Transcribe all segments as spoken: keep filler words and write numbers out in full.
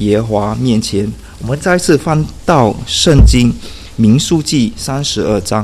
耶和华面前。我们再次翻到圣经民数记三十二章，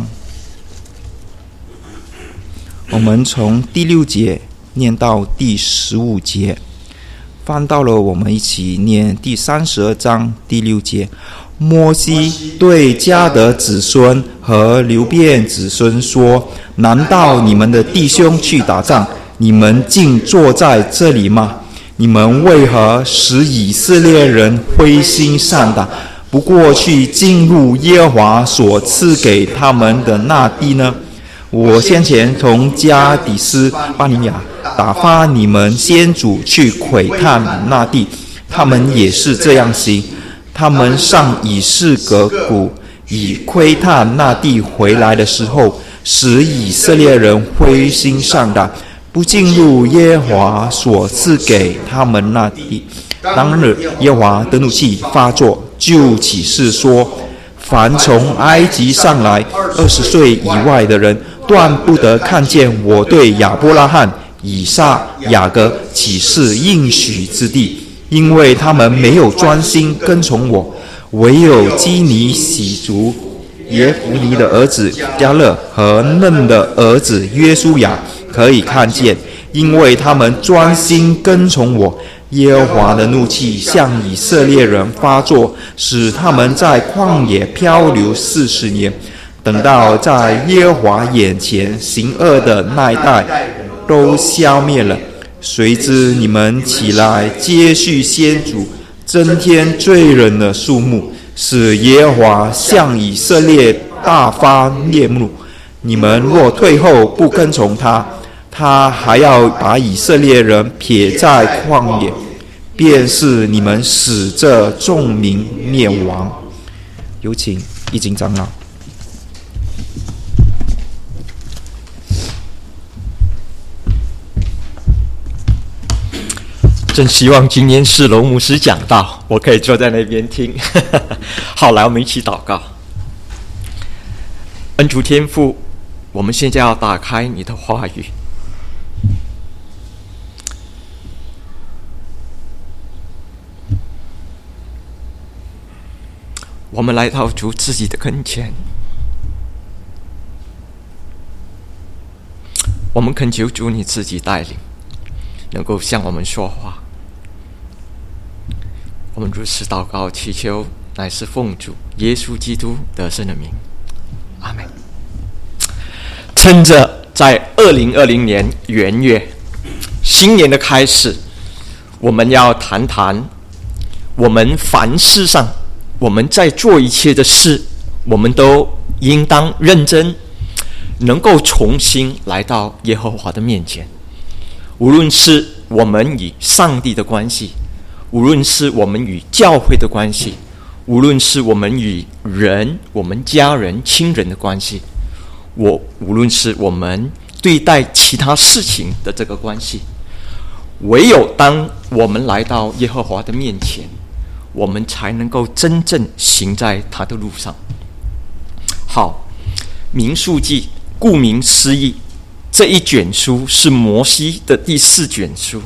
我们从第六节念到第十五节。翻到了，我们一起念第三十二章第六节。摩西对迦得子孙和流便子孙说：难道你们的弟兄去打仗，你们竟坐在这里吗？你们为何使以色列人灰心丧胆，不过去进入耶和华所赐给他们的那地呢？我先前从加底斯巴尼亚打发你们先祖去窥探那地，他们也是这样行。他们上以示革谷，以窥探那地回来的时候，使以色列人灰心丧胆，不进入耶和华所赐给他们那地。当日耶和华的怒气发作，就起誓说：凡从埃及上来二十岁以外的人，断不得看见我对亚伯拉罕、以撒、雅各起誓应许之地，因为他们没有专心跟从我。唯有基尼喜族耶弗尼的儿子迦勒和嫩的儿子约书亚可以看见，因为他们专心跟从我。耶和华的怒气向以色列人发作，使他们在旷野漂流四十年。等到在耶和华眼前行恶的那一代都消灭了，谁知你们起来接续先祖，增添罪人的数目，使耶和华向以色列大发烈怒。你们若退后不跟从他，他还要把以色列人撇在旷野，便是你们使这众民灭亡。有请一经长老。 真希望今天是龙牧师讲道，我可以坐在那边听。好，来，我们一起祷告。恩主天父，我们现在要打开你的话语。我们来到主自己的跟前，我们恳求主你自己带领，能够向我们说话。我们如此祷告祈求，乃是奉主耶稣基督得胜的名，阿们。趁着在二零二零年元月新年的开始，我们要谈谈我们凡事上，我们在做一切的事，我们都应当认真，能够重新来到耶和华的面前。无论是我们与上帝的关系，无论是我们与教会的关系，无论是我们与人、我们家人、亲人的关系，我无论是我们对待其他事情的这个关系，唯有当我们来到耶和华的面前，我们才能够真正行在他的路上。好，民数记顾名思义，这一卷书是摩西的第四卷书，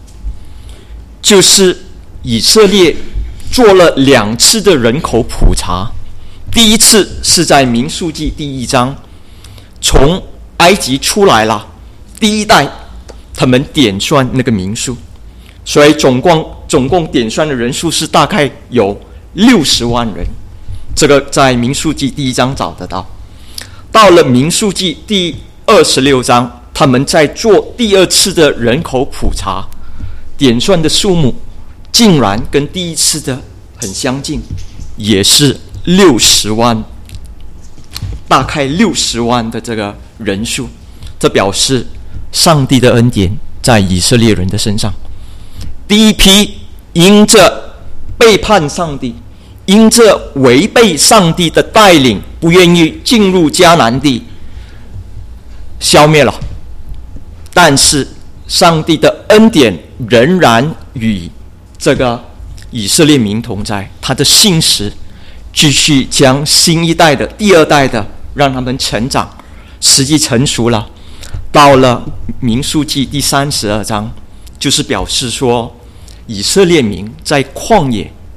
就是以色列做了两次的人口普查。第一次是在民数记第一章，从埃及出来了，第一代他们点算那个民数，所以总共总共点算的人数是大概有六十万人，这个在民数记第一章找得到。到了民数记第二十六章，他们在做第二次的人口普查，点算的数目竟然跟第一次的很相近，也是六十万，大概六十万的这个人数。这表示上帝的恩典在以色列人的身上。第一批因着背叛上帝，因着违背上帝的带领，不愿意进入迦南地，消灭了。但是上帝的恩典仍然与这个以色列民同在，他的信实继续将新一代的、第二代的让他们成长，时机成熟了。到了民数记第三十二章，就是表示说以色列民在旷野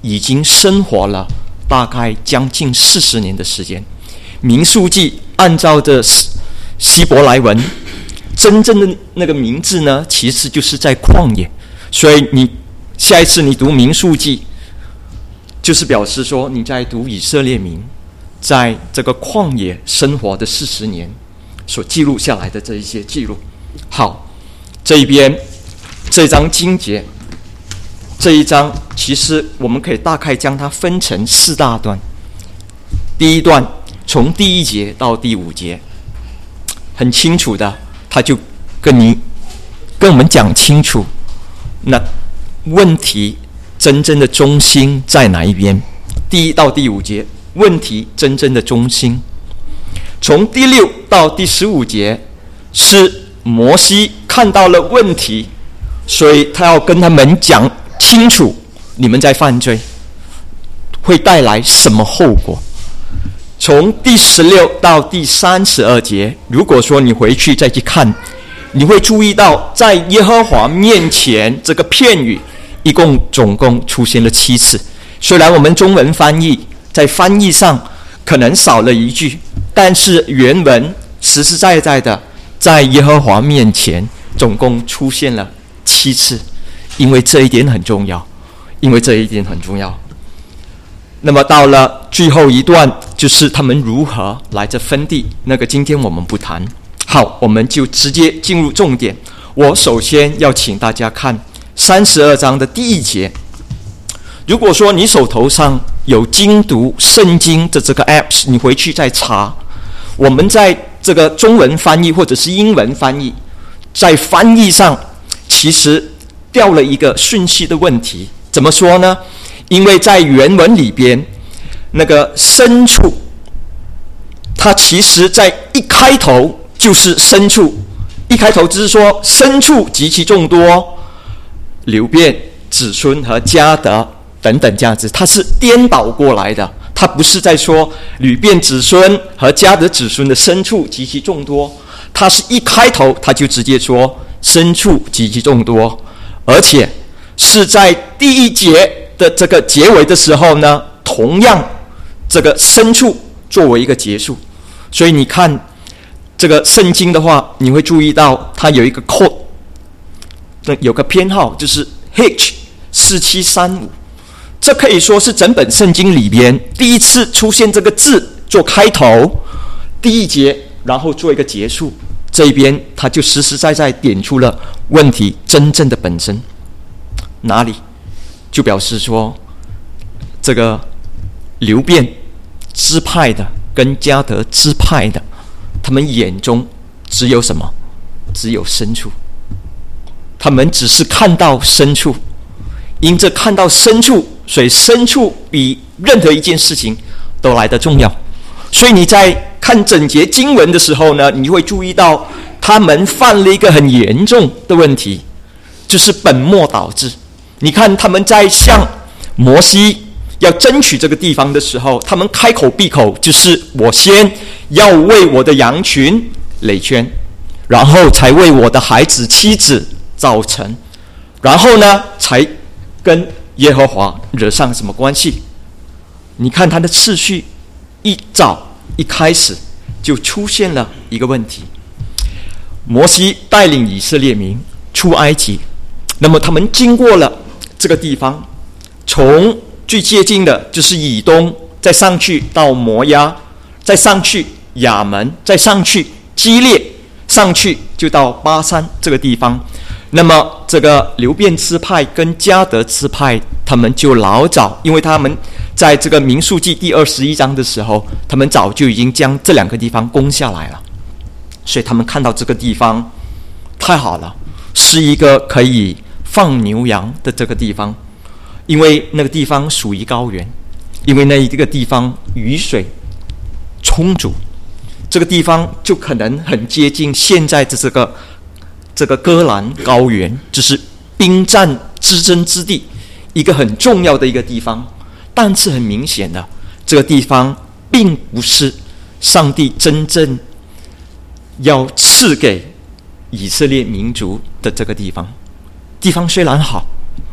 已经生活了大概将近四十年的时间。民数记按照着希伯来文真正的那个名字呢，其实就是在旷野，所以你下一次你读民数记，就是表示说你在读以色列民在这个旷野生活的四十年所记录下来的这一些记录。好，这一边这张经节，这一章其实我们可以大概将它分成四大段。第一段从第一节到第五节，很清楚的，他就跟你跟我们讲清楚，那问题真正的中心在哪一边？第一到第五节，问题真正的中心。从第六到第十五节，是摩西看到了问题，所以他要跟他们讲清楚，你们在犯罪会带来什么后果。从第十六到第三十二节，如果说你回去再去看，你会注意到在耶和华面前这个片语一共总共出现了七次。虽然我们中文翻译在翻译上可能少了一句，但是原文实实在在的在耶和华面前总共出现了七次，因为这一点很重要，因为这一点很重要。那么到了最后一段，就是他们如何来这分地，那个今天我们不谈。好，我们就直接进入重点。我首先要请大家看三十二章的第一节。如果说你手头上有精读圣经的这个 apps， 你回去再查，我们在这个中文翻译或者是英文翻译，在翻译上其实掉了一个顺序的问题。怎么说呢？因为在原文里边，那个牲畜，它其实在一开头就是牲畜，一开头就是说牲畜极其众多，流便、子孙和迦得等等这样子，它是颠倒过来的，它不是在说流便子孙和迦得子孙的牲畜极其众多，它是一开头它就直接说牲畜极其众多，而且是在第一节的这个结尾的时候呢，同样这个牲畜作为一个结束。所以你看这个圣经的话，你会注意到它有一个 code， 有个编号，就是 H 四七三五，这可以说是整本圣经里边第一次出现这个字做开头，第一节然后做一个结束，这一边它就实实在在点出了问题真正的本身。哪里？就表示说这个流便支派的跟迦得支派的，他们眼中只有什么？只有牲畜，他们只是看到牲畜，因着看到牲畜，所以牲畜比任何一件事情都来得重要。所以你在看整节经文的时候呢，你会注意到他们犯了一个很严重的问题，就是本末倒置。你看他们在向摩西要争取这个地方的时候，他们开口闭口就是我先要为我的羊群垒圈，然后才为我的孩子妻子造城，然后呢才跟耶和华惹上什么关系。你看他的次序一早一开始就出现了一个问题。摩西带领以色列民出埃及，那么他们经过了这个地方，从最接近的就是以东，再上去到摩押，再上去亚门，再上去基列，上去就到巴山这个地方。那么这个流便支派跟迦得支派，他们就老早，因为他们在这个民数记第二十一章的时候，他们早就已经将这两个地方攻下来了，所以他们看到这个地方太好了，是一个可以放牛羊的这个地方，因为那个地方属于高原，因为那一个地方雨水充足，这个地方就可能很接近现在的这个这个戈兰高原，就是兵战之争之地，一个很重要的一个地方。但是很明显的，这个地方并不是上帝真正要赐给以色列民族的这个地方。地方虽然好，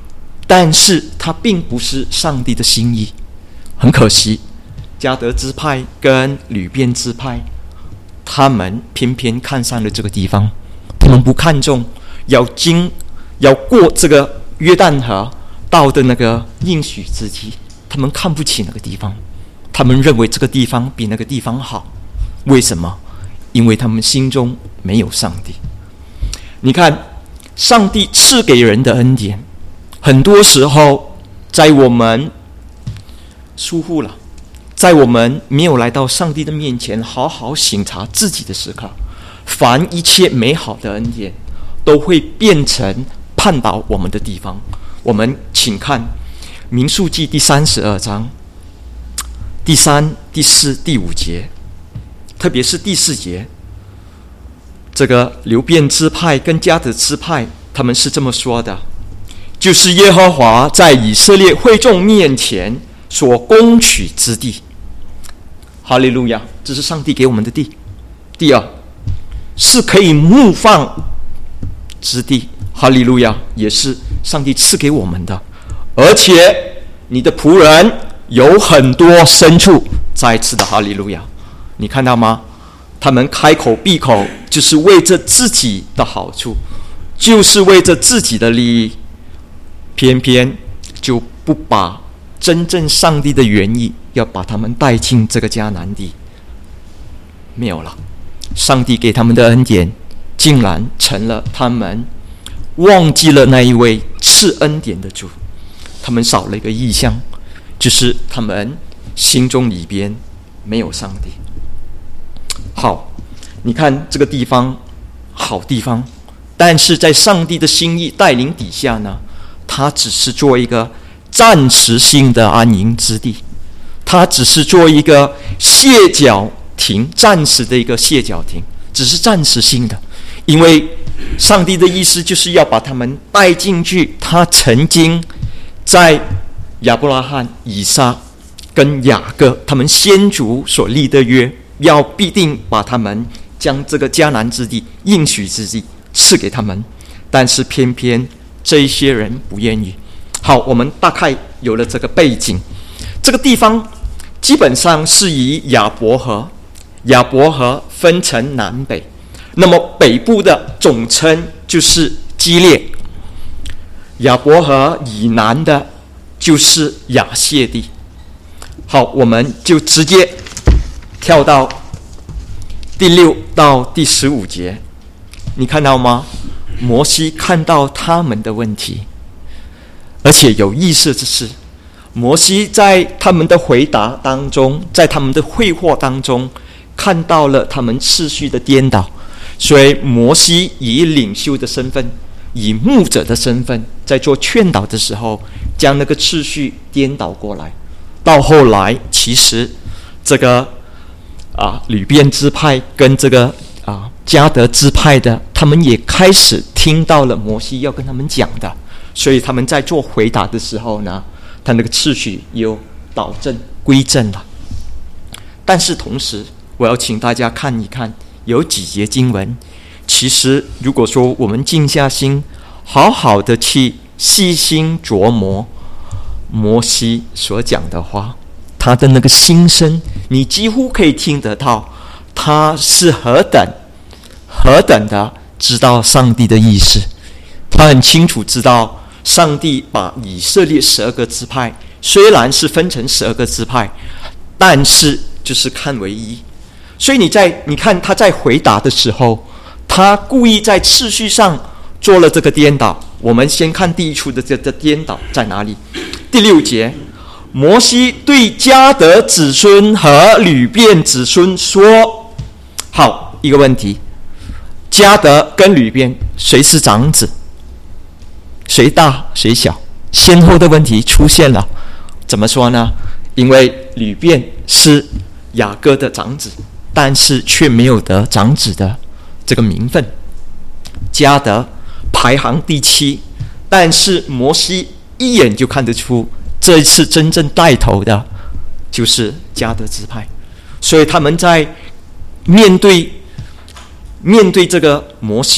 但是它并不是上帝的心意。很可惜，迦得支派跟吕便支派，他们偏偏看上了这个地方，他们不看重要经要过这个约旦河到的那个应许之地，他们看不起那个地方，他们认为这个地方比那个地方好。为什么？因为他们心中没有上帝。你看，上帝赐给人的恩典，很多时候在我们疏忽了，在我们没有来到上帝的面前好好省察自己的时刻，凡一切美好的恩典都会变成绊倒我们的地方。我们请看民数记第三十二章第三、第四、第五节，特别是第四节，这个流便支派跟迦得支派，他们是这么说的：就是耶和华在以色列会众面前所攻取之地。哈利路亚，这是上帝给我们的地。第二，是可以牧放之地。哈利路亚，也是上帝赐给我们的。而且你的仆人有很多牲畜。再次的哈利路亚，你看到吗？他们开口闭口就是为着自己的好处，就是为着自己的利益，偏偏就不把真正上帝的原意要把他们带进这个迦南地。没有了，上帝给他们的恩典竟然成了他们忘记了那一位赐恩典的主。他们少了一个意象，就是他们心中里边没有上帝。好，你看这个地方好地方，但是在上帝的心意带领底下呢，它只是做一个暂时性的安营之地，它只是做一个歇脚亭，暂时的一个歇脚亭，只是暂时性的。因为上帝的意思就是要把他们带进去他曾经在亚伯拉罕、以撒跟雅各他们先祖所立的约，要必定把他们将这个迦南之地、应许之地赐给他们。但是偏偏这一些人不愿意。好，我们大概有了这个背景。这个地方基本上是以亚伯河，亚伯河分成南北，那么北部的总称就是基列，亚伯河以南的就是亚谢地。好，我们就直接跳到第六到第十五节，你看到吗？摩西看到他们的问题，而且有意思的是，摩西在他们的回答当中，在他们的会话当中，看到了他们次序的颠倒。所以摩西以领袖的身份，以牧者的身份，在做劝导的时候，将那个次序颠倒过来。到后来，其实这个啊吕便支派跟这个啊迦得支派的，他们也开始听到了摩西要跟他们讲的，所以他们在做回答的时候呢，他那个次序又导正归正了。但是同时，我要请大家看一看，有几节经文，其实如果说我们静下心，好好的去细心琢磨摩西所讲的话，他的那个心声，你几乎可以听得到，他是何等何等的知道上帝的意思。他很清楚知道，上帝把以色列十二个支派虽然是分成十二个支派，但是就是看为一。所以你在你看他在回答的时候，他故意在次序上做了这个颠倒。我们先看第一处的这个颠倒在哪里？第六节，摩西对迦得子孙和吕便子孙说：好，一个问题，迦得跟吕便谁是长子？谁大谁小？先后的问题出现了。怎么说呢？因为吕便是雅各的长子，但是却没有得长子的这个名分。迦得排行第七，但是摩西一眼就看得出，这一次真正带头的就是迦得支派。所以他们在面对面对这个摩西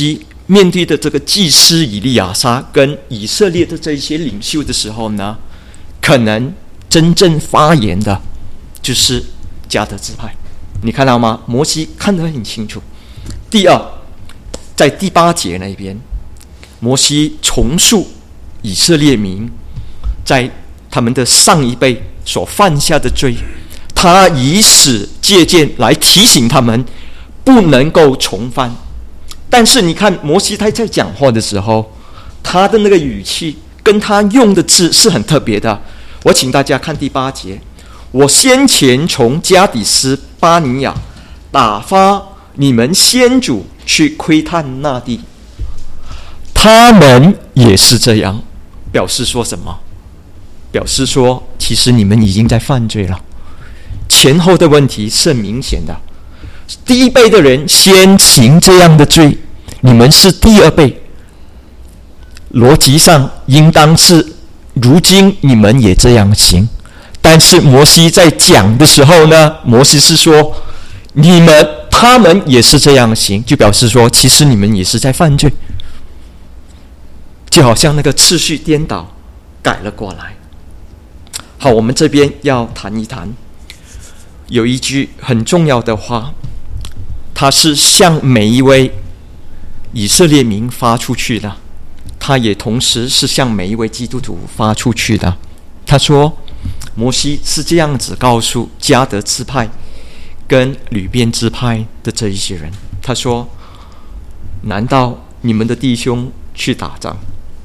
面对的这个祭司以利亚撒跟以色列的这一些领袖的时候呢，可能真正发言的就是迦得支派。你看到吗？摩西看得很清楚。第二，在第八节那边，摩西重述以色列民在他们的上一辈所犯下的罪，他以此借鉴来提醒他们不能够重犯。但是你看摩西他在讲话的时候，他的那个语气跟他用的字是很特别的。我请大家看第八节，我先前从加底斯巴尼亚打发你们先祖去窥探那地，他们也是这样。表示说什么？表示说其实你们已经在犯罪了。前后的问题是很明显的。第一辈的人先行这样的罪，你们是第二辈，逻辑上应当是如今你们也这样行。但是摩西在讲的时候呢，摩西是说你们他们也是这样行，就表示说其实你们也是在犯罪，就好像那个次序颠倒改了过来。好，我们这边要谈一谈，有一句很重要的话，它是向每一位以色列民发出去的，它也同时是向每一位基督徒发出去的。他说摩西是这样子告诉迦得支派跟吕便支派的这一些人，他说难道你们的弟兄去打仗，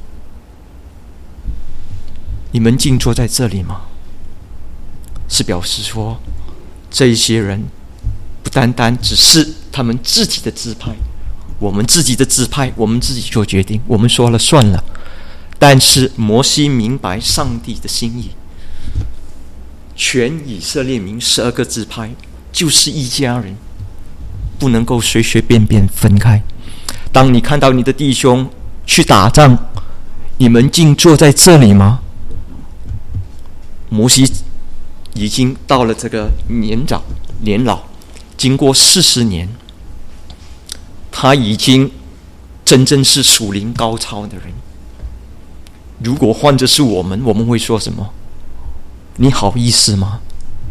你们竟坐在这里吗？是表示说这一些人不单单只是他们自己的支派，我们自己的支派我们自己做决定，我们说了算了。但是摩西明白上帝的心意，全以色列民十二个支派就是一家人，不能够随随便便分开。当你看到你的弟兄去打仗，你们竟坐在这里吗？摩西已经到了这个年长年老，经过四十年，他已经真正是属灵高超的人。如果换着是我们，我们会说什么？你好意思吗？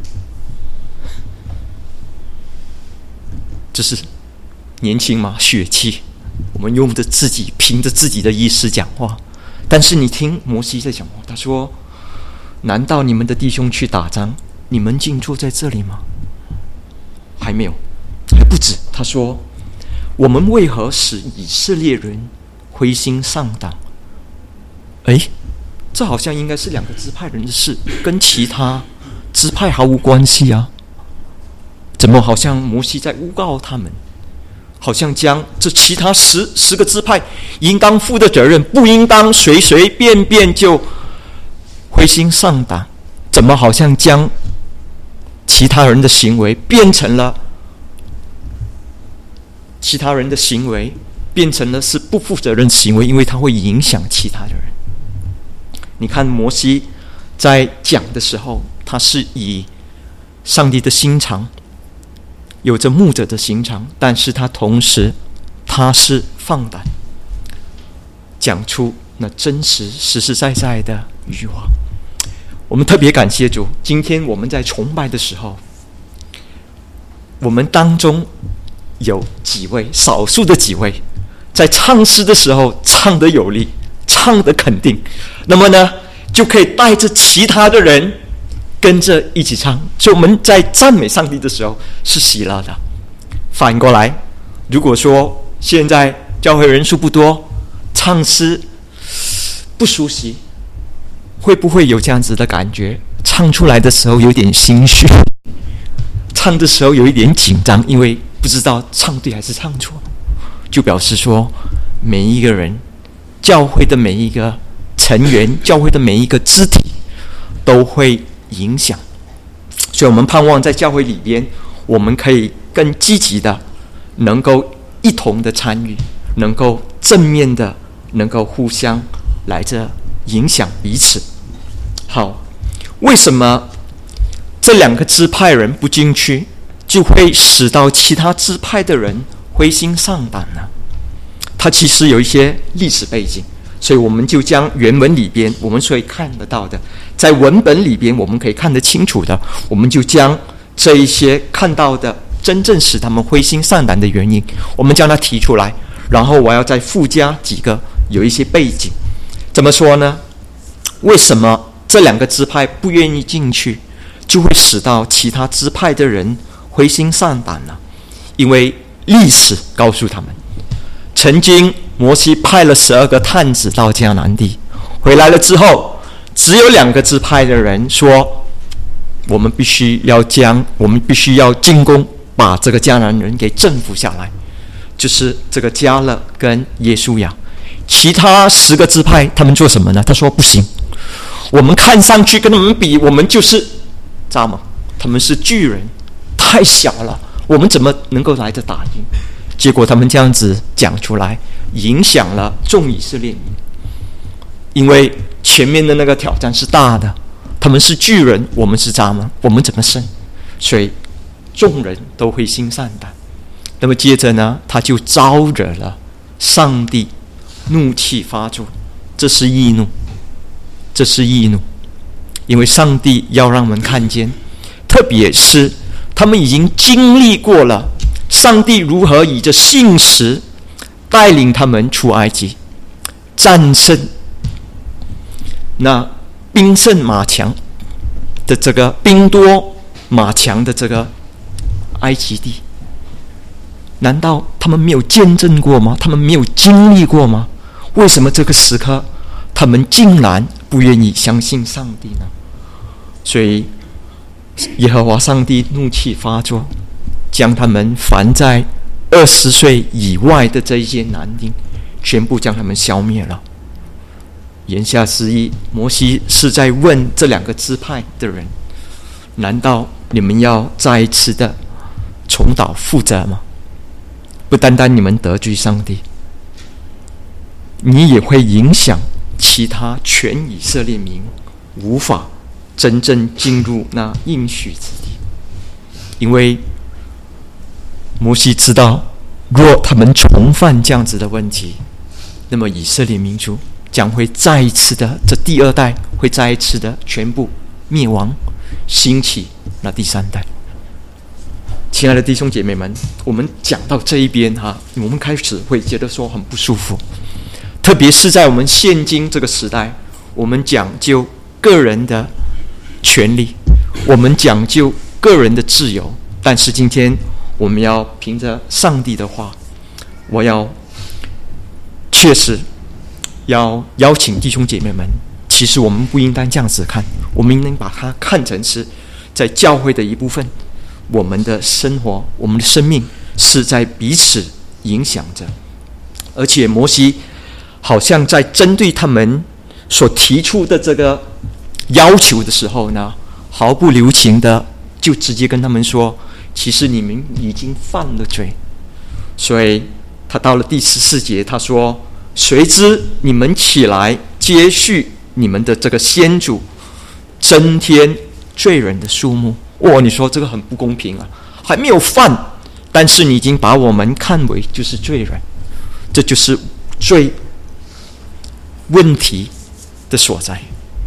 这是年轻嘛，血气，我们用着自己凭着自己的意识讲话。但是你听摩西在讲话，他说难道你们的弟兄去打仗，你们竟坐在这里吗？还没有，还不止。他说我们为何使以色列人灰心丧胆？哎，这好像应该是两个支派人的事，跟其他支派毫无关系啊。怎么好像摩西在诬告他们，好像将这其他十十个支派应当负的责任不应当随随便便就灰心丧胆，怎么好像将其他人的行为变成了其他人的行为变成了是不负责任的行为，因为它会影响其他的人。你看摩西在讲的时候，他是以上帝的心肠，有着牧者的心肠，但是他同时他是放胆讲出那真实实实在在的欲望。我们特别感谢主，今天我们在崇拜的时候，我们当中有几位少数的几位在唱诗的时候唱得有力，唱得肯定，那么呢就可以带着其他的人跟着一起唱，所以我们在赞美上帝的时候是喜乐的。反过来，如果说现在教会人数不多，唱诗不熟悉，会不会有这样子的感觉？唱出来的时候有点心虚，唱的时候有一点紧张，因为不知道唱对还是唱错，就表示说每一个人，教会的每一个成员，教会的每一个肢体都会影响。所以我们盼望在教会里边，我们可以更积极的能够一同的参与，能够正面的能够互相来着影响彼此。好，为什么这两个支派人不进去，就会使到其他支派的人灰心丧胆呢？ 它其实有一些历史背景，所以我们就将原文里边我们所以看得到的，在文本里边我们可以看得清楚的，我们就将这一些看到的真正使他们灰心丧胆的原因，我们将它提出来，然后我要再附加几个有一些背景。怎么说呢？为什么这两个支派不愿意进去，就会使到其他支派的人灰心丧胆呢？因为历史告诉他们，曾经摩西派了十二个探子到迦南地，回来了之后，只有两个支派的人说，我们必须要将我们必须要进攻，把这个迦南人给征服下来，就是这个迦勒跟耶稣亚。其他十个支派他们做什么呢？他说不行，我们看上去跟他们比，我们就是蚱蜢，他们是巨人，太小了，我们怎么能够来得打赢？结果他们这样子讲出来，影响了众以色列民，因为前面的那个挑战是大的，他们是巨人，我们是蚱蜢，我们怎么胜？所以众人都灰心丧胆。那么接着呢，他就招惹了上帝，怒气发作。这是义怒，这是义怒，因为上帝要让我们看见，特别是他们已经经历过了上帝如何以着信实带领他们出埃及，战胜那兵胜马强的这个兵多马强的这个埃及地。难道他们没有见证过吗？他们没有经历过吗？为什么这个时刻他们竟然不愿意相信上帝呢？所以耶和华上帝怒气发作，将他们凡在二十岁以外的这一些男丁全部将他们消灭了。言下之意，摩西是在问这两个支派的人，难道你们要再一次的重蹈覆辙吗？不单单你们得罪上帝，你也会影响其他全以色列民无法真正进入那应许之地。因为摩西知道，若他们重犯这样子的问题，那么以色列民族将会再一次的，这第二代会再一次的全部灭亡，兴起那第三代。亲爱的弟兄姐妹们，我们讲到这一边哈，我们开始会觉得说很不舒服，特别是在我们现今这个时代，我们讲究个人的权利，我们讲究个人的自由，但是今天我们要凭着上帝的话，我要确实要邀请弟兄姐妹们，其实我们不应当这样子看，我们应当把它看成是在教会的一部分。我们的生活，我们的生命是在彼此影响着，而且摩西好像在针对他们所提出的这个要求的时候呢，毫不留情的就直接跟他们说，其实你们已经犯了罪。所以他到了第十四节，他说，谁知你们起来接续你们的这个先祖，增添罪人的数目。哦，你说这个很不公平啊！还没有犯，但是你已经把我们看为就是罪人，这就是罪问题的所在。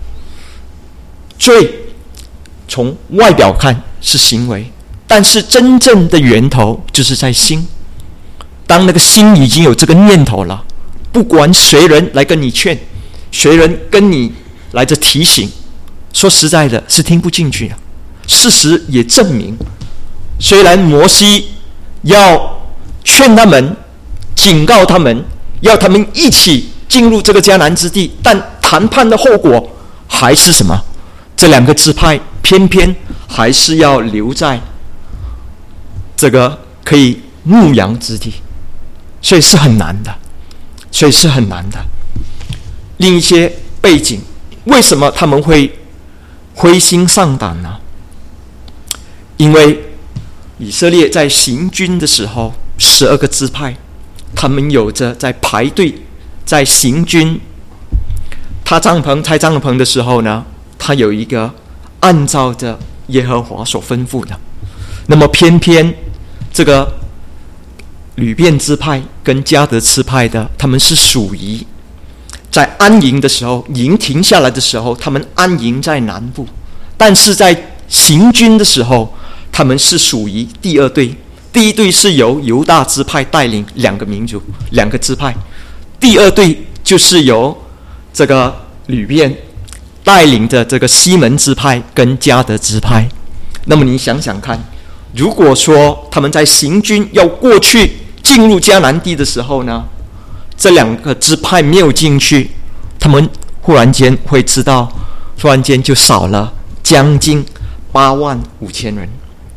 罪从外表看是行为，但是真正的源头就是在心。当那个心已经有这个念头了，不管谁人来跟你劝，谁人跟你来这提醒，说实在的是听不进去的。事实也证明，虽然摩西要劝他们，警告他们，要他们一起进入这个迦南之地，但谈判的后果还是什么？这两个支派偏偏还是要留在这个可以牧羊之地，所以是很难的，所以是很难的。另一些背景，为什么他们会灰心丧胆呢？因为以色列在行军的时候，十二个支派，他们有着在排队，在行军，搭帐篷、拆帐篷的时候呢，他有一个按照着耶和华所吩咐的。那么偏偏这个吕便支派跟迦得支派的，他们是属于在安营的时候，营停下来的时候，他们安营在南部，但是在行军的时候，他们是属于第二队。第一队是由犹大支派带领两个民族、两个支派，第二队就是由这个吕便带领的这个西门支派跟迦得支派。那么你想想看，如果说他们在行军要过去进入迦南地的时候呢，这两个支派没有进去，他们忽然间会知道，忽然间就少了将近八万五千人，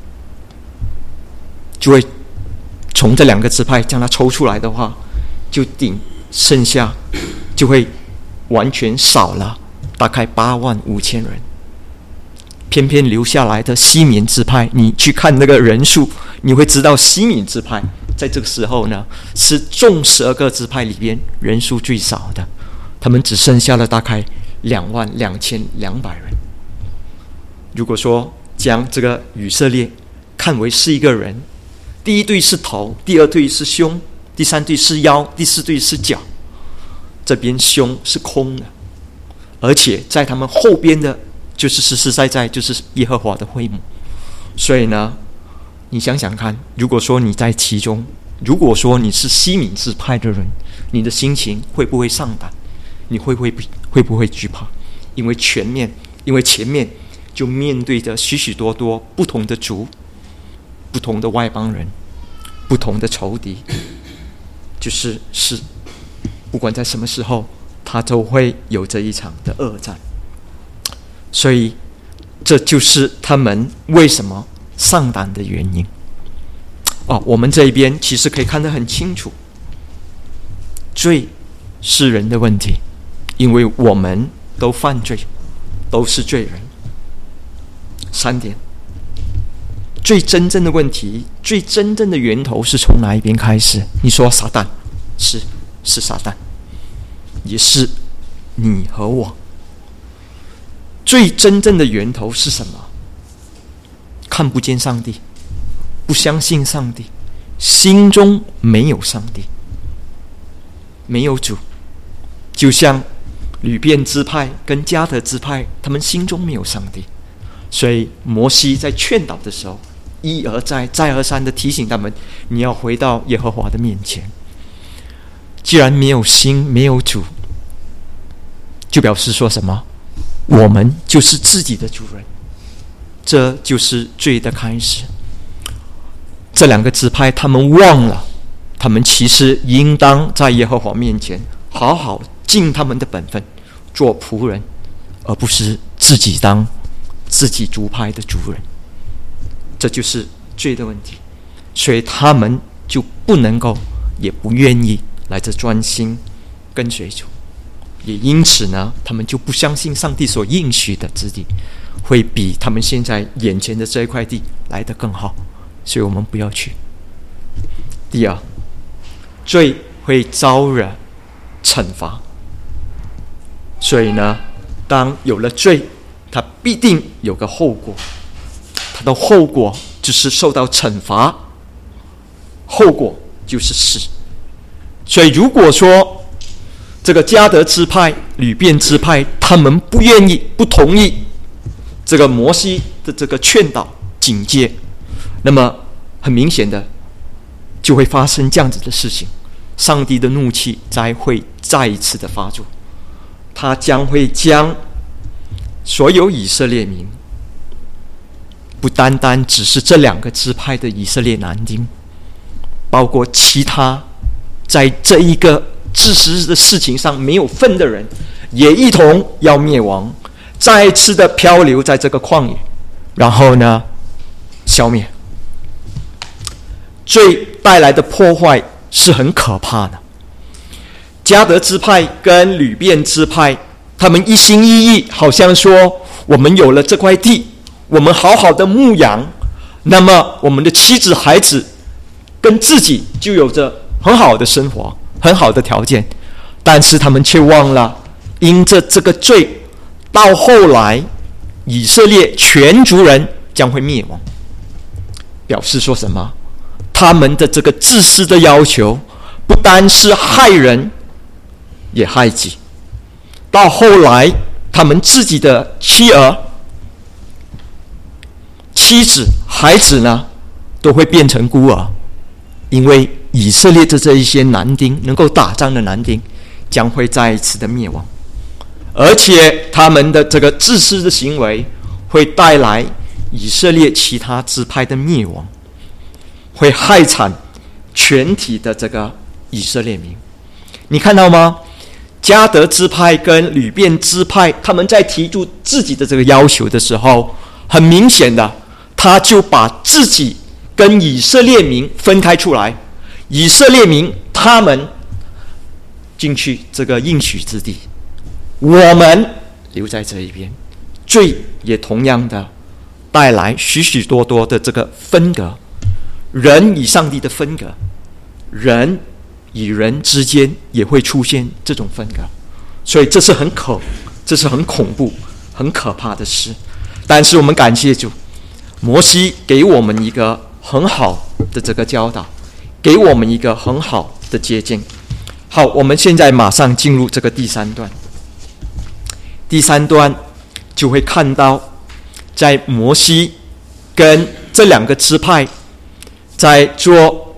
就会从这两个支派将它抽出来的话，就顶剩下就会完全少了大概八万五千人。偏偏留下来的西缅支派，你去看那个人数，你会知道西缅支派在这个时候呢，是众十二个支派里边人数最少的，他们只剩下了大概两万两千两百人。如果说将这个以色列看为是一个人，第一队是头，第二队是胸，第三队是腰，第四队是脚，这边胸是空的，而且在他们后边的就是实实在在就是耶和华的会幕。所以呢，你想想看，如果说你在其中，如果说你是西缅支派的人，你的心情会不会上胆？你会不会会不会惧怕？因为全面，因为前面就面对着许许多多不同的族、不同的外邦人、不同的仇敌，就是是不管在什么时候，他都会有这一场的恶战。所以这就是他们为什么上胆的原因。哦，我们这一边其实可以看得很清楚，罪是人的问题，因为我们都犯罪，都是罪人。三点，最真正的问题，最真正的源头是从哪一边开始？你说撒旦，是是撒旦，也是你和我。最真正的源头是什么？看不见上帝，不相信上帝，心中没有上帝，没有主。就像吕便支派跟迦得支派，他们心中没有上帝，所以摩西在劝导的时候，一而再再而三的提醒他们，你要回到耶和华的面前。既然没有心，没有主，就表示说什么？我们就是自己的主人，这就是罪的开始。这两个支派他们忘了，他们其实应当在耶和华面前好好尽他们的本分，做仆人，而不是自己当自己族派的主人。这就是罪的问题，所以他们就不能够，也不愿意来这专心跟随主。也因此呢，他们就不相信上帝所应许的之地会比他们现在眼前的这一块地来得更好，所以我们不要去。第二，罪会招惹惩罚，所以呢，当有了罪，它必定有个后果，它的后果就是受到惩罚，后果就是死。所以如果说这个迦得支派、吕便支派，他们不愿意、不同意这个摩西的这个劝导、警戒，那么很明显的就会发生这样子的事情，上帝的怒气才会再一次的发作，他将会将所有以色列民，不单单只是这两个支派的以色列男丁，包括其他在这一个事实的事情上没有份的人，也一同要灭亡，再次的漂流在这个旷野，然后呢，消灭。罪带来的破坏是很可怕的。迦得支派跟吕便支派，他们一心一意，好像说我们有了这块地，我们好好的牧养，那么我们的妻子孩子跟自己就有着很好的生活，很好的条件，但是他们却忘了，因着这个罪，到后来以色列全族人将会灭亡。表示说什么？ 他们的这个自私的要求，不单是害人，也害己。到后来，他们自己的妻儿、妻子、孩子呢，都会变成孤儿，因为以色列的这一些男丁，能够打仗的男丁，将会再一次的灭亡。而且他们的这个自私的行为，会带来以色列其他支派的灭亡，会害惨全体的这个以色列民。你看到吗？迦得支派跟吕便支派，他们在提出自己的这个要求的时候，很明显的，他就把自己跟以色列民分开出来。以色列民他们进去这个应许之地，我们留在这一边，罪也同样的带来许许多多的这个分隔，人与上帝的分隔，人与人之间也会出现这种分隔，所以这是很可，这是很恐怖、很可怕的事。但是我们感谢主，摩西给我们一个很好的这个教导，给我们一个很好的接近。好，我们现在马上进入这个第三段。第三段就会看到，在摩西跟这两个支派在做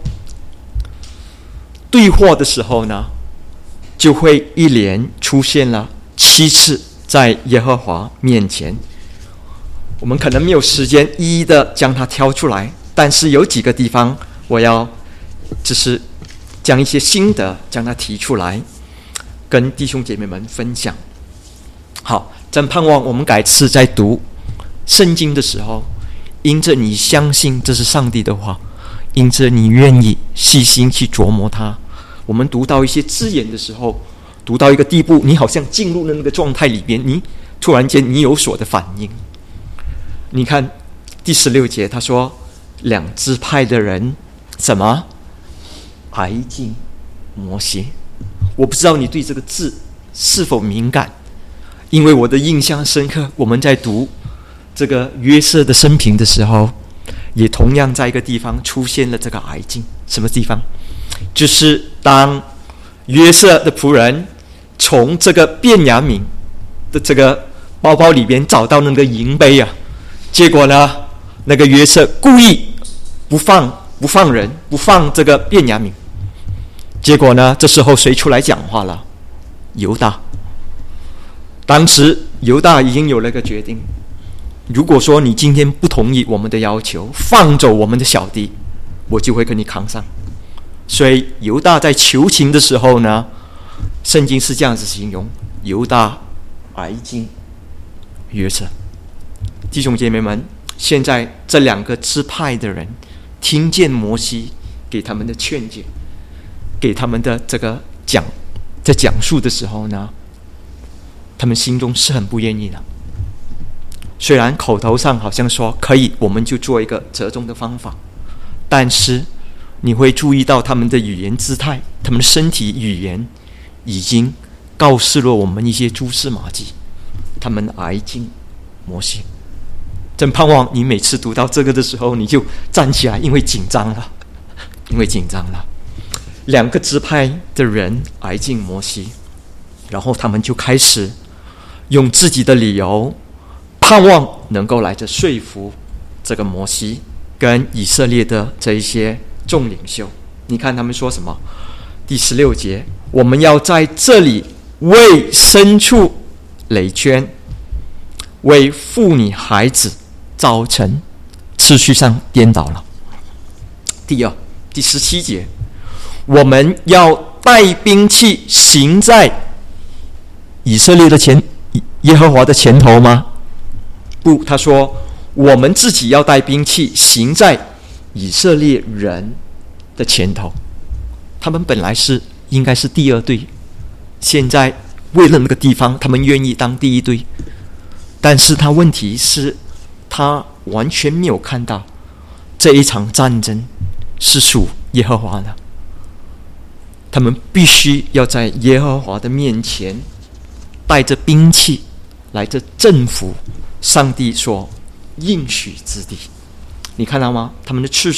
对话的时候呢，就会一连出现了七次在耶和华面前。我们可能没有时间一一的将它挑出来，但是有几个地方我要就是将一些心得将它提出来，跟弟兄姐妹们分享。好，真盼望我们改次在读圣经的时候，因着你相信这是上帝的话，因着你愿意细心去琢磨它，我们读到一些字眼的时候，读到一个地步，你好像进入了那个状态里边，你突然间你有所的反应。你看第十六节，他说两支派的人什么挨近摩西。我不知道你对这个字是否敏感，因为我的印象深刻，我们在读这个约瑟的生平的时候，也同样在一个地方出现了这个挨近。什么地方？就是当约瑟的仆人从这个便雅悯的这个包包里边找到那个银杯啊，结果呢，那个约瑟故意不放不放人，不放这个便雅悯。结果呢，这时候谁出来讲话了？犹大。当时犹大已经有了个决定，如果说你今天不同意我们的要求，放走我们的小弟，我就会跟你扛上。所以犹大在求情的时候呢，圣经是这样子形容：犹大挨近约瑟。弟兄姐妹们，现在这两个支派的人听见摩西给他们的劝解，给他们的这个讲在讲述的时候呢，他们心中是很不愿意的。虽然口头上好像说可以，我们就做一个折中的方法，但是你会注意到他们的语言姿态，他们的身体语言已经告示了我们一些蛛丝马迹。他们挨近摩西。真盼望你每次读到这个的时候，你就站起来，因为紧张了，因为紧张了。两个支派的人挨近摩西，然后他们就开始用自己的理由，盼望能够来着说服这个摩西跟以色列的这一些众领袖。你看他们说什么？第十六节，我们要在这里为牲畜垒圈，为妇女孩子造成，次序上颠倒了。第二，第十七节，我们要带兵器行在以色列的前耶和华的前头吗？不，他说我们自己要带兵器行在以色列人的前头。他们本来是应该是第二队，现在为了那个地方，他们愿意当第一队。但是他问题是，他完全没有看到这一场战争是属耶和华的。他们必须要在耶和华的面前带着兵器来这征服上帝所应许之地。你看到吗？他们的次序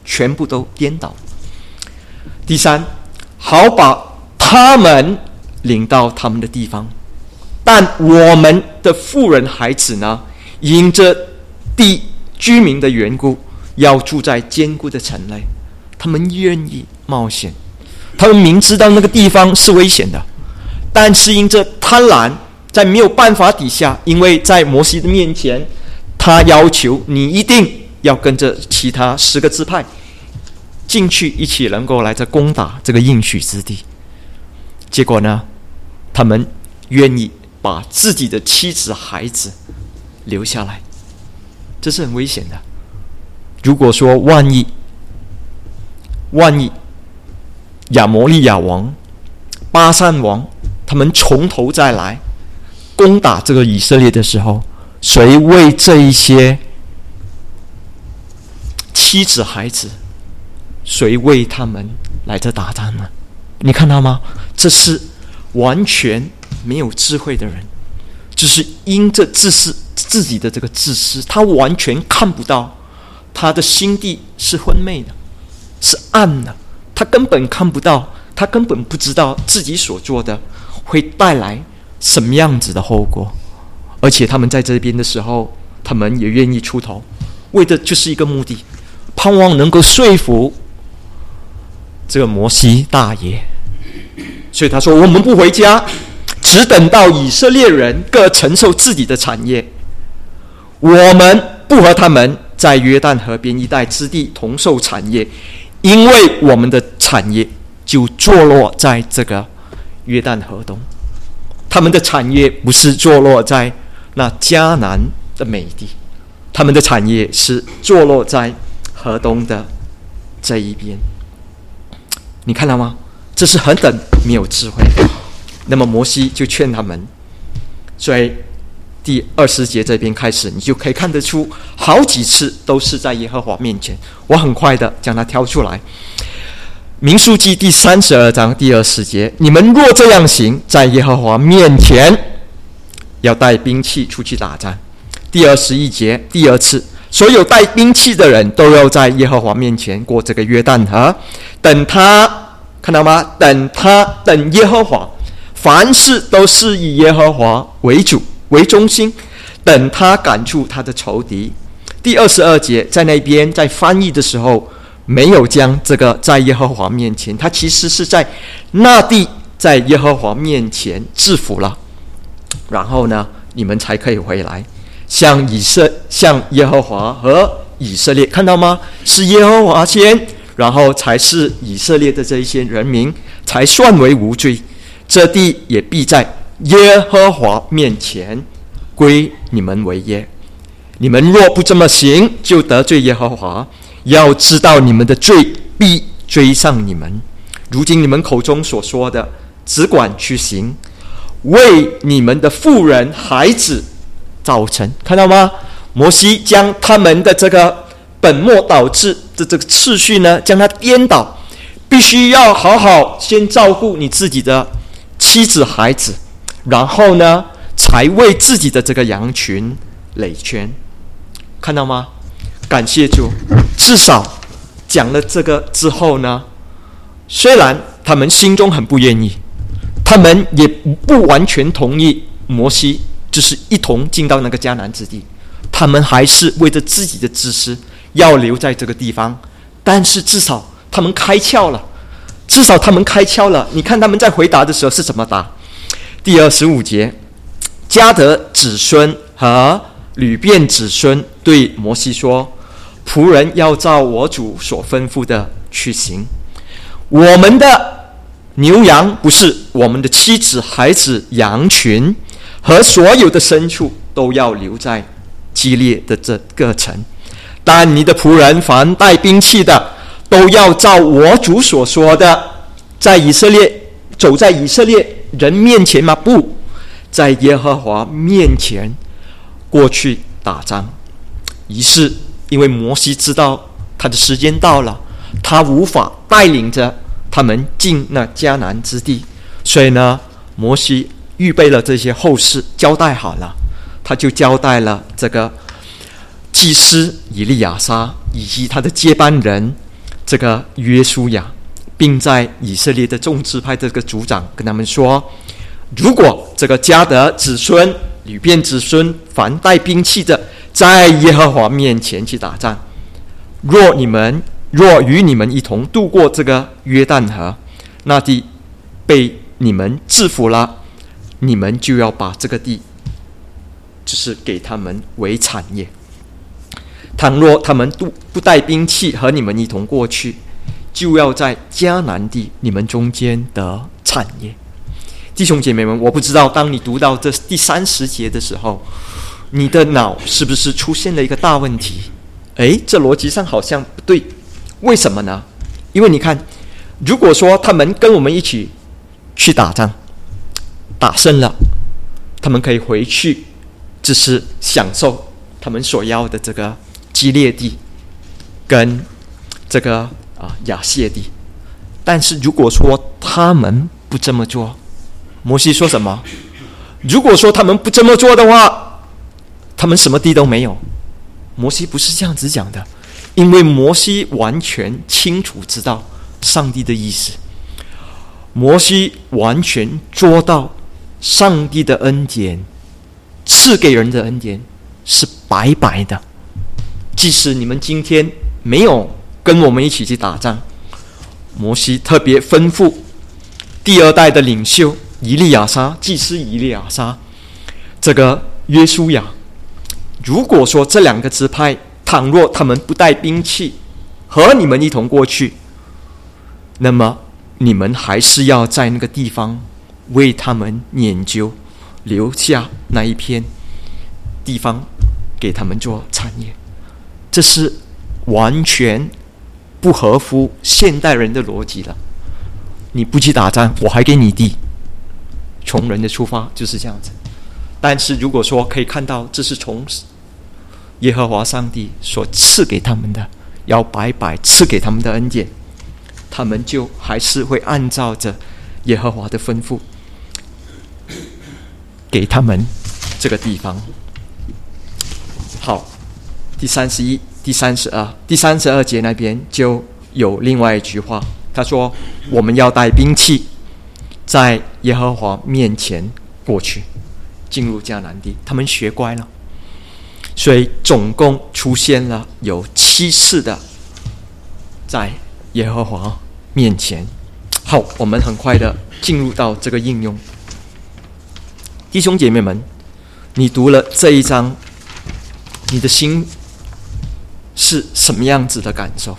全部都颠倒。第三，好把他们领到他们的地方，但我们的妇人孩子呢，因着地居民的缘故，要住在坚固的城内，他们愿意冒险。他们明知道那个地方是危险的，但是因着贪婪，在没有办法底下，因为在摩西的面前，他要求你一定要跟着其他十个支派进去，一起能够来这攻打这个应许之地。结果呢，他们愿意把自己的妻子孩子留下来，这是很危险的。如果说万一万一亚摩利亚王、巴珊王他们从头再来攻打这个以色列的时候，谁为这一些妻子孩子，谁为他们来这打仗呢？你看到吗？这是完全没有智慧的人，就是因着自私自己的这个自私，他完全看不到他的心地是昏昧的，是暗的，他根本看不到，他根本不知道自己所做的会带来什么样子的后果。而且他们在这边的时候，他们也愿意出头，为的就是一个目的，盼望能够说服这个摩西大爷。所以他说，我们不回家，只等到以色列人各承受自己的产业，我们不和他们在约旦河边一带之地同受产业，因为我们的产业就坐落在这个约旦河东。他们的产业不是坐落在那迦南的美地，他们的产业是坐落在河东的这一边。你看到吗？这是何等没有智慧。那么摩西就劝他们，所以第二十节这边开始，你就可以看得出好几次都是在耶和华面前。我很快的将它挑出来。民数记第三十二章第二十节，你们若这样行，在耶和华面前要带兵器出去打仗。第二十一节第二次，所有带兵器的人都要在耶和华面前过这个约旦河，等他，看到吗？等他，等耶和华，凡事都是以耶和华为主为中心，等他赶出他的仇敌。第二十二节在那边在翻译的时候没有将这个在耶和华面前，他其实是在那地在耶和华面前制服了，然后呢你们才可以回来向以色向耶和华和以色列，看到吗？是耶和华先，然后才是以色列的这一些人民才算为无罪。这地也必在耶和华面前归你们为业。你们若不这么行，就得罪耶和华，要知道你们的罪必追上你们。如今你们口中所说的，只管去行，为你们的妇人孩子造成。看到吗？摩西将他们的这个本末倒置的这个次序呢，将它颠倒，必须要好好先照顾你自己的妻子孩子，然后呢才为自己的这个羊群垒圈。看到吗？感谢主，至少讲了这个之后呢，虽然他们心中很不愿意，他们也不完全同意摩西就是一同进到那个迦南之地，他们还是为着自己的自私要留在这个地方。但是至少他们开窍了，至少他们开窍了。你看他们在回答的时候是怎么答？第二十五节，迦得子孙和吕便子孙对摩西说，仆人要照我主所吩咐的去行，我们的牛羊不是，我们的妻子孩子羊群和所有的牲畜都要留在基列的这个城，但你的仆人凡带兵器的都要照我主所说的，在以色列走在以色列人面前吗？不，在耶和华面前过去打仗。于是因为摩西知道他的时间到了，他无法带领着他们进那迦南之地，所以呢摩西预备了这些后事，交代好了，他就交代了这个祭司以利亚撒以及他的接班人这个约书亚，并在以色列的众支派这个族长跟他们说，如果这个迦得子孙、吕便子孙凡带兵器的，在耶和华面前去打仗，若你们若与你们一同渡过这个约旦河，那地被你们制服了，你们就要把这个地就是给他们为产业。倘若他们不带兵器和你们一同过去，就要在迦南地你们中间的产业。弟兄姐妹们，我不知道当你读到这第三十节的时候，你的脑是不是出现了一个大问题？诶，这逻辑上好像不对。为什么呢？因为你看，如果说他们跟我们一起去打仗，打胜了，他们可以回去，只是享受他们所要的这个基列地跟这个啊亚谢地。但是如果说他们不这么做，摩西说什么？如果说他们不这么做的话，他们什么地都没有。摩西不是这样子讲的，因为摩西完全清楚知道上帝的意思，摩西完全做到上帝的恩典赐给人的恩典是白白的。即使你们今天没有跟我们一起去打仗，摩西特别吩咐第二代的领袖以利亚撒，祭司以利亚撒，这个约书亚，如果说这两个支派倘若他们不带兵器和你们一同过去，那么你们还是要在那个地方为他们研究，留下那一片地方给他们做产业。这是完全不合乎现代人的逻辑了。你不去打仗，我还给你地。从人的出发就是这样子。但是如果说可以看到这是从耶和华上帝所赐给他们的，要白白赐给他们的恩典，他们就还是会按照着耶和华的吩咐给他们这个地方。好，第三十一、第三十二、第三十二节那边就有另外一句话，他说我们要带兵器在耶和华面前过去，进入迦南地。他们学乖了，所以总共出现了有七次的在耶和华面前。好，我们很快的进入到这个应用。弟兄姐妹们，你读了这一章，你的心是什么样子的感受？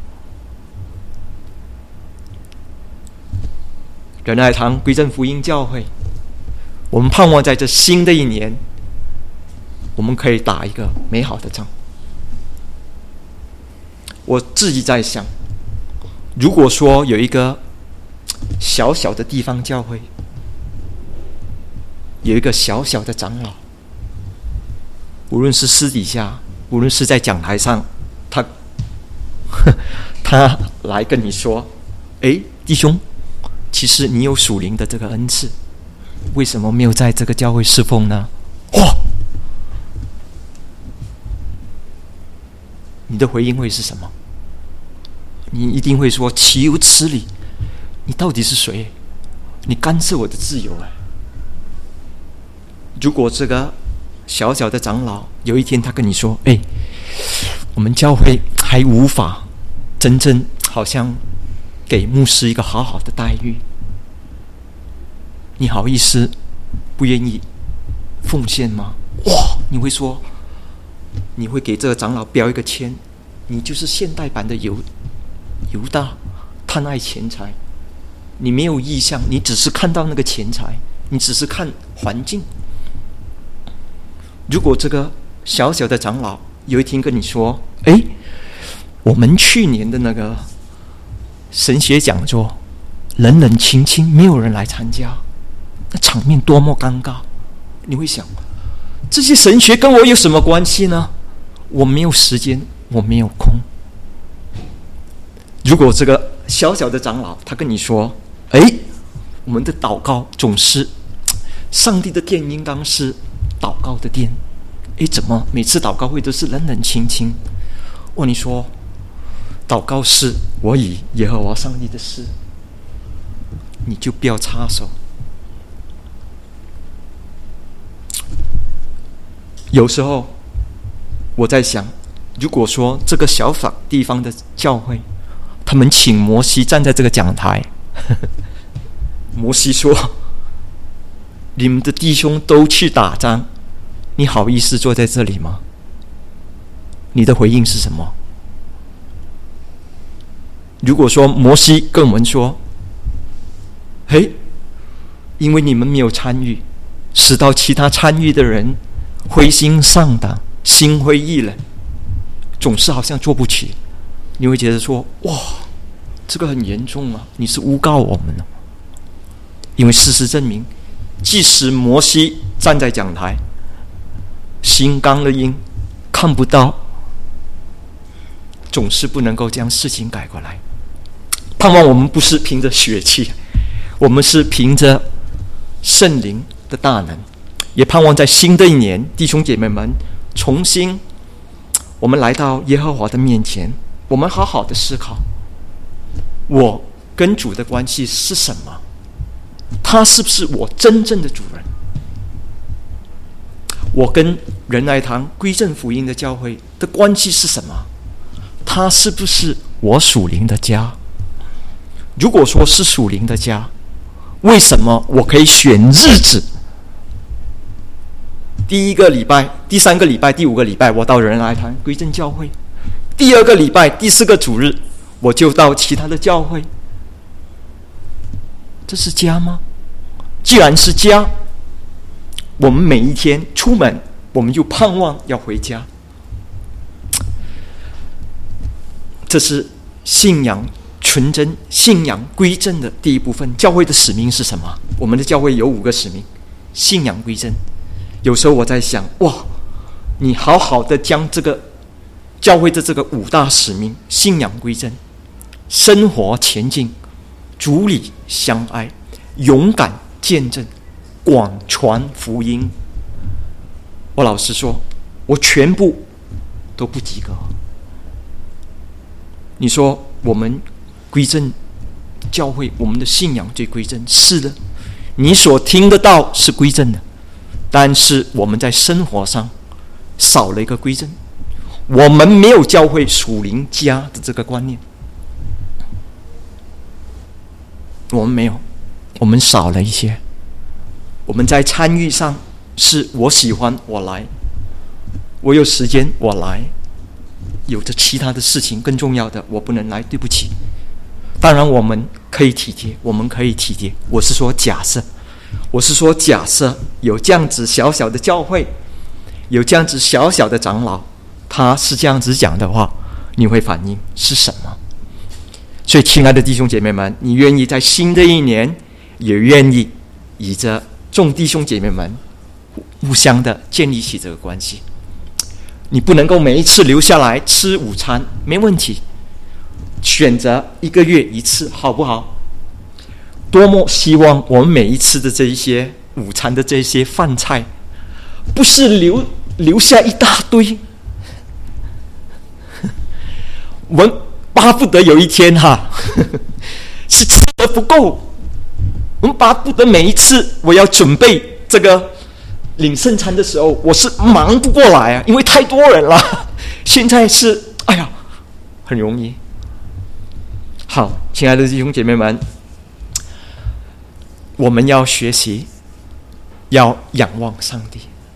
仁爱堂归正福音教会，我们盼望在这新的一年，我们可以打一个美好的仗。我自己在想，如果说有一个小小的地方教会，有一个小小的长老，无论是私底下，无论是在讲台上，他他来跟你说，诶，弟兄，其实你有属灵的这个恩赐，为什么没有在这个教会侍奉呢？哇！你的回应会是什么？你一定会说，岂有此理！你到底是谁？你干涉我的自由哎！如果这个小小的长老有一天他跟你说，哎，我们教会还无法真正好像给牧师一个好好的待遇，你好意思不愿意奉献吗？哇！你会说，你会给这个长老标一个签，你就是现代版的犹犹大，贪爱钱财。你没有意向，你只是看到那个钱财，你只是看环境。如果这个小小的长老有一天跟你说，哎，我们去年的那个神学讲座冷冷清清，没有人来参加，那场面多么尴尬。你会想，这些神学跟我有什么关系呢？我没有时间，我没有空。如果这个小小的长老他跟你说，哎，我们的祷告总是上帝的殿应当是祷告的殿，哎，怎么每次祷告会都是冷冷清清？哦，你说祷告是我与耶和华上帝的事，你就不要插手。有时候我在想，如果说这个小小地方的教会，他们请摩西站在这个讲台，呵呵，摩西说你们的弟兄都去打仗，你好意思坐在这里吗？你的回应是什么？如果说摩西跟我们说，嘿，因为你们没有参与，使到其他参与的人灰心丧胆，心灰意冷，总是好像做不起，你会觉得说，哇，这个很严重啊，你是诬告我们了。因为事实证明，即使摩西站在讲台，心刚了硬，看不到，总是不能够将事情改过来。盼望我们不是凭着血气，我们是凭着圣灵的大能，也盼望在新的一年，弟兄姐妹们重新我们来到耶和华的面前，我们好好的思考，我跟主的关系是什么？他是不是我真正的主人？我跟仁爱堂归正福音的教会的关系是什么？他是不是我属灵的家？如果说是属灵的家，为什么我可以选日子？第一个礼拜、第三个礼拜、第五个礼拜，我到仁爱堂归正教会；第二个礼拜、第四个主日，我就到其他的教会。这是家吗？既然是家，我们每一天出门，我们就盼望要回家。这是信仰纯真、信仰归正的第一部分。教会的使命是什么？我们的教会有五个使命：信仰归正。有时候我在想，哇，你好好的将这个教会的这个五大使命——信仰归正、生活前进、主里相爱、勇敢见证、广传福音。我老实说，我全部都不及格。你说我们归正教会，我们的信仰最归正，是的，你所听得到是归正的，但是我们在生活上少了一个归正，我们没有教会属灵家的这个观念，我们没有，我们少了一些。我们在参与上是我喜欢我来，我有时间我来，有着其他的事情更重要的我不能来，对不起。当然我们可以体贴，我们可以体贴，我是说假设我是说假设有这样子小小的教会，有这样子小小的长老，他是这样子讲的话，你会反应是什么？所以亲爱的弟兄姐妹们，你愿意在新的一年也愿意以着众弟兄姐妹们互相的建立起这个关系。你不能够每一次留下来吃午餐，没问题，选择一个月一次，好不好？多么希望我们每一次的这一些午餐的这些饭菜，不是留留下一大堆，我们巴不得有一天哈，是吃得不够，我们巴不得每一次我要准备这个领圣餐的时候，我是忙不过来啊，因为太多人了。现在是哎呀，很容易。好，亲爱的弟兄姐妹们，我们要学习，要仰望上帝。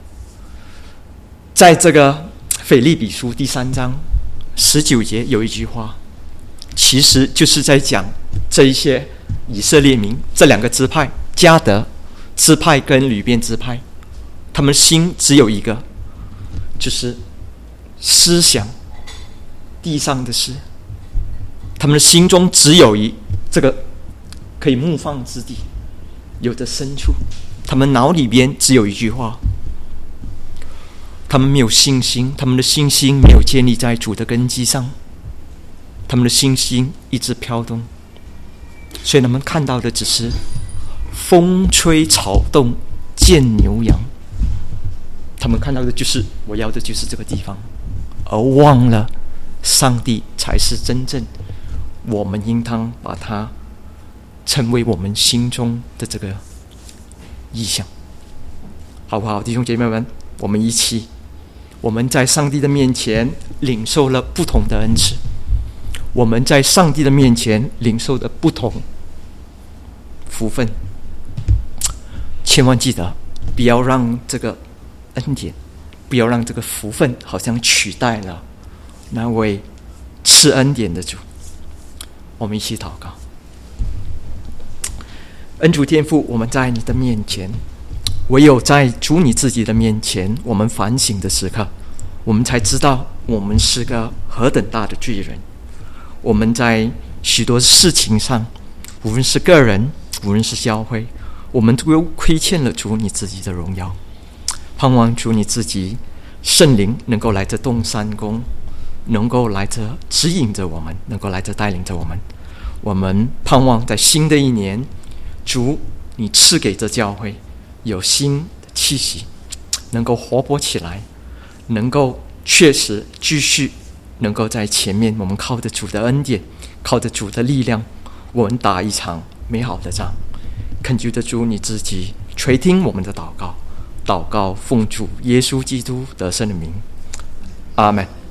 在这个腓立比书第三章十九节有一句话，其实就是在讲这一些以色列民这两个支派，迦得支派跟吕便支派，他们心只有一个，就是思想地上的事，他们的心中只有一这个可以牧放之地，有着深处，他们脑里边只有一句话，他们没有信心，他们的信心没有建立在主的根基上，他们的信心一直飘动，所以他们看到的只是风吹草动见牛羊，他们看到的就是我要的就是这个地方，而忘了上帝才是真正我们应当把它成为我们心中的这个意象，好不好？弟兄姐妹们，我们一起，我们在上帝的面前领受了不同的恩赐，我们在上帝的面前领受的不同福分，千万记得不要让这个恩典，不要让这个福分好像取代了那位赐恩典的主。我们一起祷告。恩主天父，我们在你的面前，唯有在主你自己的面前，我们反省的时刻，我们才知道我们是个何等大的罪人。我们在许多事情上，无论是个人，无论是教会，我们都亏欠了主你自己的荣耀。盼望主你自己圣灵能够来这动山宫，能够来这指引着我们，能够来这带领着我们。我们盼望在新的一年，主你赐给这教会有新的气息，能够活泼起来，能够确实继续能够在前面，我们靠着主的恩典，靠着主的力量，我们打一场美好的仗。恳求着主你自己垂听我们的祷告，祷告奉主耶稣基督得胜的名，阿们。